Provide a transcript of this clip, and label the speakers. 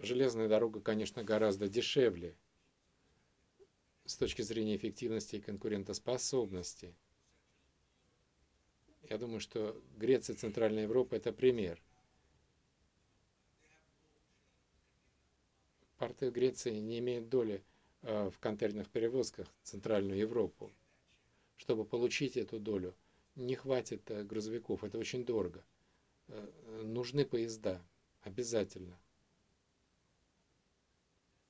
Speaker 1: Железная дорога, конечно, гораздо дешевле с точки зрения эффективности и конкурентоспособности. Я думаю, что Греция и Центральная Европа – это пример. Порты Греции не имеют доли в контейнерных перевозках в Центральную Европу. Чтобы получить эту долю, не хватит грузовиков, это очень дорого. Нужны поезда, обязательно.